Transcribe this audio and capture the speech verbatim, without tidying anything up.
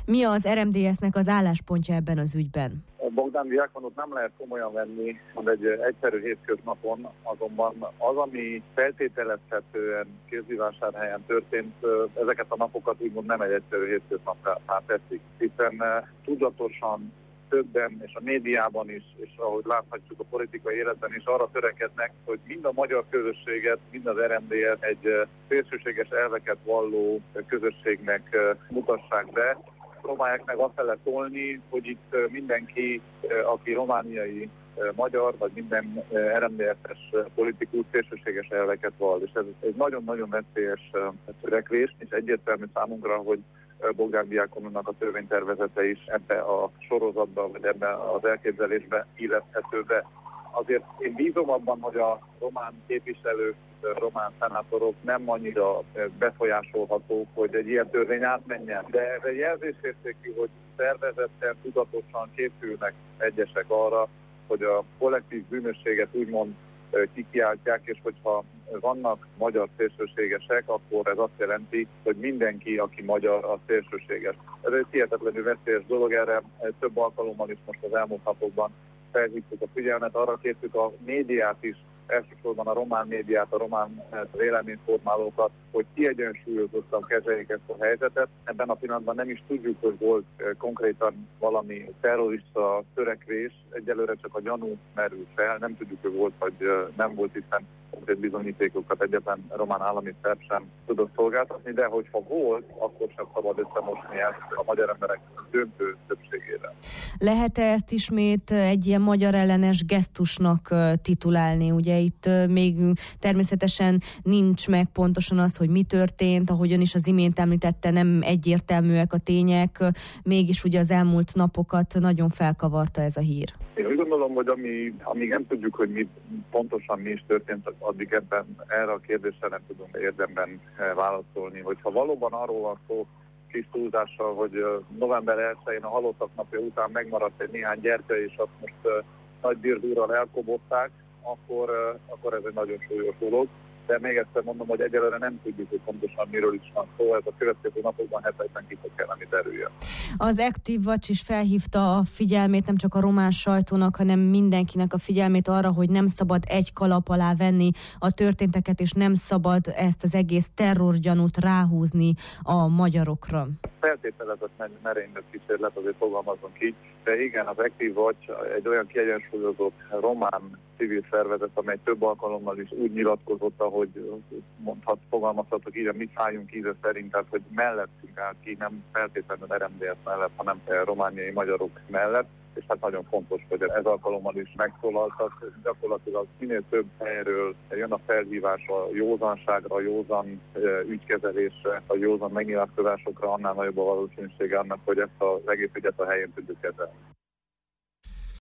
Mi az er em dé es-nek az álláspontja ebben az ügyben? Bogdán Dyakonot nem lehet komolyan venni, egy egyszerű hétköznapon, azonban az, ami feltételezhetően Kézdivásárhelyen történt, ezeket a napokat úgymond nem egy egyszerű hétköznappá teszik, hiszen tudatosan többen, és a médiában is, és ahogy láthatjuk a politikai életben is arra törekednek, hogy mind a magyar közösséget, mind az er em dé es egy szélsőséges elveket valló közösségnek mutassák be. Próbálják meg azt fele tolni, hogy itt mindenki, aki romániai magyar, vagy minden er em dé es-es politikus szélsőséges elveket vall. És ez egy nagyon-nagyon veszélyes törekvés, és egyértelmű számunkra, hogy Bogdán Dyakonnak a törvénytervezete is ebbe a sorozatba, vagy ebbe az elképzelésbe illeszthető be. Azért én bízom abban, hogy a román képviselők, román szenátorok nem annyira befolyásolhatók, hogy egy ilyen törvény átmenjen. De ez egy jelzésértékű, hogy szervezetten, tudatosan készülnek egyesek arra, hogy a kollektív bűnösséget úgymond kikiáltják, és hogyha vannak magyar szélsőségesek, akkor ez azt jelenti, hogy mindenki, aki magyar, az szélsőséges. Ez egy hihetetlenül veszélyes dolog, erre több alkalommal is most az elmúlt napokban felhívtuk a figyelmet, arra kértük a médiát is, elsősorban a román médiát, a román véleményformálókat, hogy kiegyensúlyozottan kezeljék ezt a helyzetet. Ebben a pillanatban nem is tudjuk, hogy volt konkrétan valami terrorista törekvés, egyelőre csak a gyanú merül fel, nem tudjuk, hogy volt vagy nem volt, hiszen konkrét bizonyítékokat egyetlen román állami szerv sem tudott szolgáltatni, de hogyha volt, akkor sem szabad összemosni ezt a magyar emberek döntő többségére. Lehet-e ezt ismét egy ilyen magyar ellenes gesztusnak titulálni? Ugye itt még természetesen nincs meg pontosan az, hogy mi történt, ahogyan is az imént említette, nem egyértelműek a tények, mégis ugye az elmúlt napokat nagyon felkavarta ez a hír. Én úgy gondolom, hogy ami, amíg nem tudjuk, hogy mi, pontosan mi is történt, addig ebben erre a kérdésre nem tudunk érdemben válaszolni. Hogyha valóban arról van szó, kis túlzással, hogy november elsején a halottak napja után megmaradt egy néhány gyertya, és azt most uh, nagy birdúrral elkobották, akkor, uh, akkor ez egy nagyon súlyos dolog. De még egyszer mondom, hogy egyelőre nem tudjuk, hogy pontosan miről is van szó, ez a következő napokban, hetekben ki fog kellene derüljön. Az Active Watch is felhívta a figyelmét nem csak a román sajtónak, hanem mindenkinek a figyelmét arra, hogy nem szabad egy kalap alá venni a történteket, és nem szabad ezt az egész terrorgyanút ráhúzni a magyarokra. Feltételezett merénylet kísérlet, azért fogalmazunk így, de igen, az Active Watch egy olyan kiegyensúlyozott román civil szervezet, amely több alkalommal is úgy nyilatkozott, ahogy mondhat, fogalmazhatok így, a mi szájunk íze szerint, tehát hogy mellettünk áll ki, nem feltétlenül er em dé es mellett, hanem romániai magyarok mellett, és hát nagyon fontos, hogy ez alkalommal is megszólaltak, gyakorlatilag minél több helyről jön a felhívás a józanságra, a józan ügykezelésre, a józan megnyilatkozásokra, annál nagyobb a valószínűsége annak, hogy ezt az egész ügyet a helyén tudjuk kezelni.